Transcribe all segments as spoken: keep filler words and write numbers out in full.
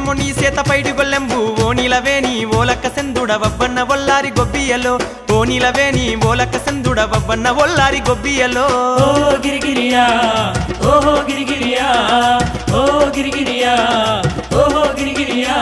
దేవమ్మ నీ సేత పైడి గొల్లెంబు ఓ నీలవేణి ఓలక్క సెందుడ వవ్వన్న ఒల్లారి గొబ్బియలో ఓ నీలవేణి ఓలక్క సెందుడ వవ్వన్న ఒల్లారి గొబ్బియలో ఓ గిరిగిరియా ఓహో గిరిగిరియా ఓ గిరిగిరియా ఓహో గిరిగిరియా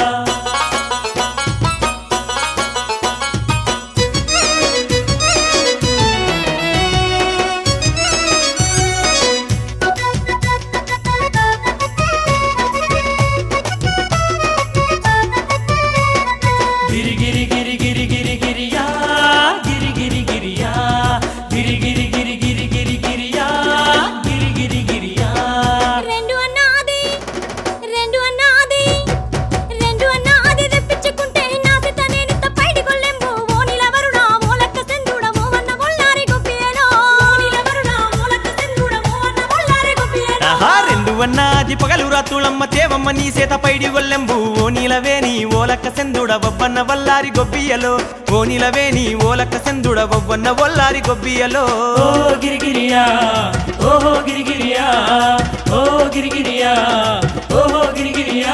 వన్నాది పగలు రాత్రులమ్మ దేవమ్మ నీ సేత పైడి గొల్లెంబు ఓ నీలవేణి ఓలక్క సెందుడ వవ్వన్న వల్లారి గొబ్బియలో ఓ నీలవేణి ఓలక్క సెందుడ వవ్వన్న వల్లారి గొబ్బియలో ఓ గిరిగిరియా ఓహో గిరిగిరియా ఓ గిరిగిరియా ఓహో గిరిగిరియా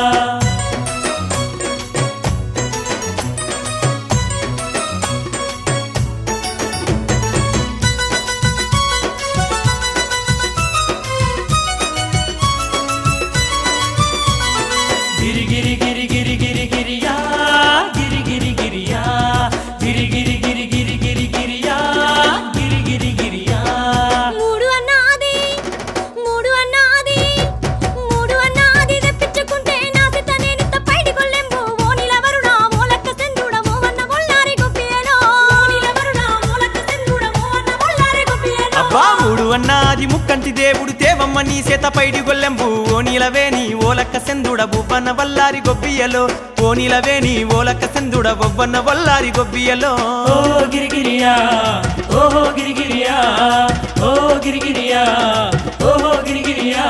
అన్నాది ముక్కంటి దేవుడు దేవమ్మ నీ సేత పైడి గొల్లెంబు ఓ నీలవేణి ఓలక్క సెందుడ బువ్వన్న వల్లారి గొబ్బియలో ఓ నీలవేణి ఓలక్క సెందుడ బొవ్వన్న వల్లారి గొబ్బియలో ఓ గిరిగిరియా ఓహో గిరిగిరియా ఓ గిరిగిరియా ఓహో గిరిగిరియా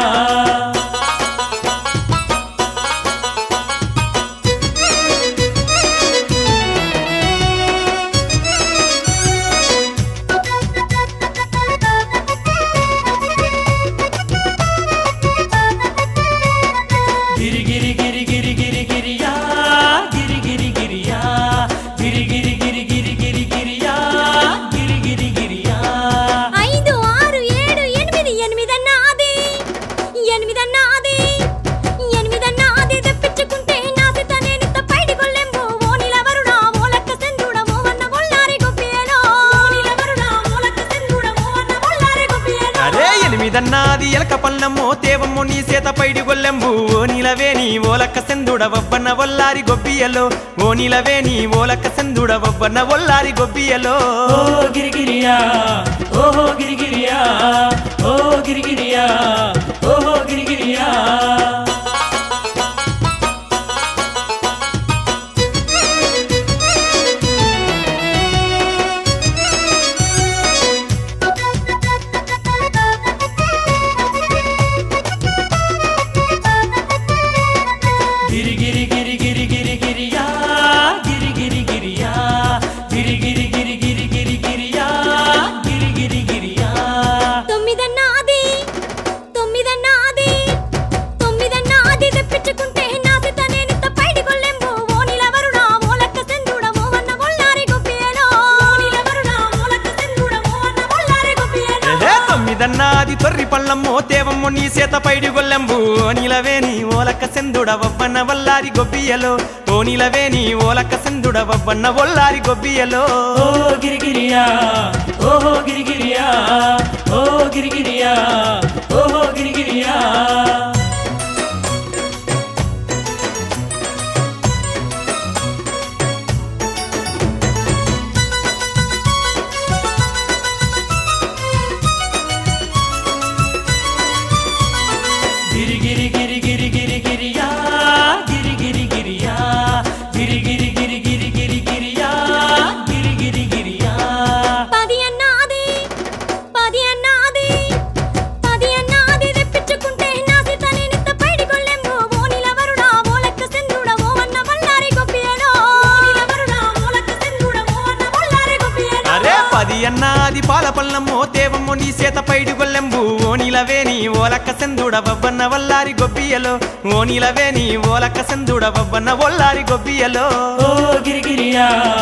ఎనిమిదన్నాది ఎలక పల్లమ్మో దేవమ్మ నీ సేత పైడి గొల్లెంబు ఓ నీలవేణి ఓలక్క సెందుడ వవ్వన్న వల్లారి గొబ్బియలో ఓ నీలవేణి ఓలక్క సెందుడ వవ్వన్న వల్లారి గొబ్బియలో ఓ గిరిగిరియా ఓహో గిరిగిరియా ఓ గిరిగిరియా ఓహో గిరిగిరియా దన్నాది తొర్రి పల్లమ్మో దేవమ్మ నీ సేత పైడి గొల్లెంబు ఓ నీలవేణి ఓలక్క సెందుడ వవ్వన్న వల్లారి గొబ్బియలో ఓ నీలవేణి ఓలక్క సెందుడ వవ్వన్న వల్లారి గొబ్బియలో ఓ గిరిగిరియా ఓహో గిరిగిరియా ఓ గిరిగిరియా ఓహో గిరిగిరియా పది అన్నాది పది అన్నాది తెప్పించుకుంటే నా సిత పది అన్న అది పాల పల్లమ్మో తేవమ్మో నీ చేత పైడి గొల్లెంబు ఓనిలవేని ఓలక్క సెందుడ బొబ్బన్న వల్లారి గొబ్బియలో ఓనిలవేని ఓలక్క సెందుడ బొబ్బన్న వల్లారి గొబ్బియలో ఓ గిరిగిరియా